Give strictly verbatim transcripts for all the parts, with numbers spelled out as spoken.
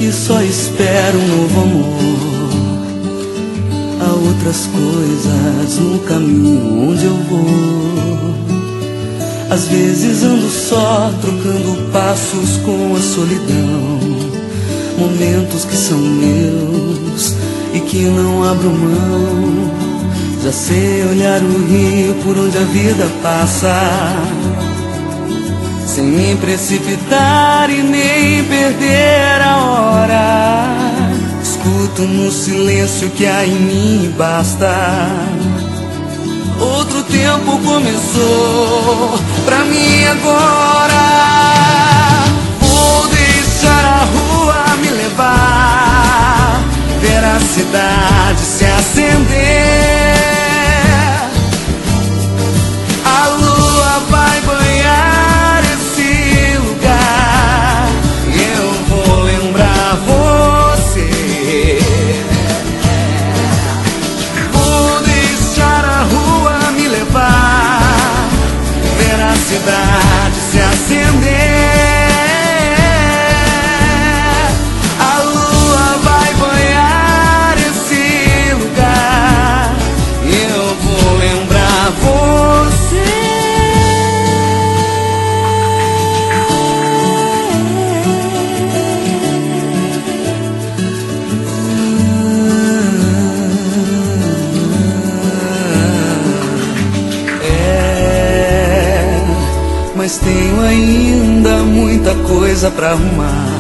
que só espero um novo amor. Há outras coisas no caminho onde eu vou. Às vezes ando só, trocando passos com a solidão. Momentos que são meus e que não abro mão. Já sei olhar o rio por onde a vida passa, sem me precipitar e nem perder a hora. Escuto no silêncio que há em mim basta. Outro tempo começou pra mim agora. Vou deixar a rua me levar, ver a cidade se acender. A lua vai banhar esse lugar e eu vou lembrar você. Vou deixar a rua me levar, ver a cidade se acender. A lua vai banhar esse lugar e eu vou lembrar você. É, mas tenho ainda muita coisa pra arrumar.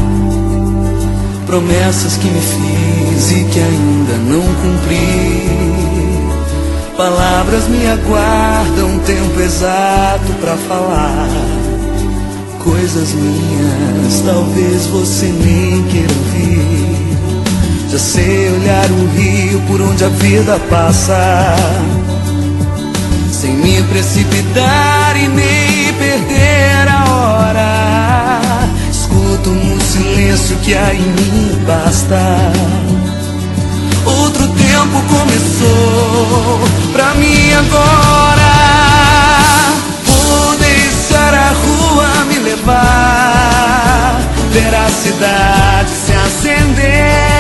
Promessas que me fiz e que ainda não cumpri. Palavras me aguardam tempo exato pra falar. Coisas minhas, talvez você nem queira ouvir. Já sei olhar o rio por onde a vida passa, sem me precipitar e nem perder a hora. Escuto no silêncio que há em mim basta. Outro tempo começou pra mim agora. Vou deixar a rua me levar, ver a cidade se acender.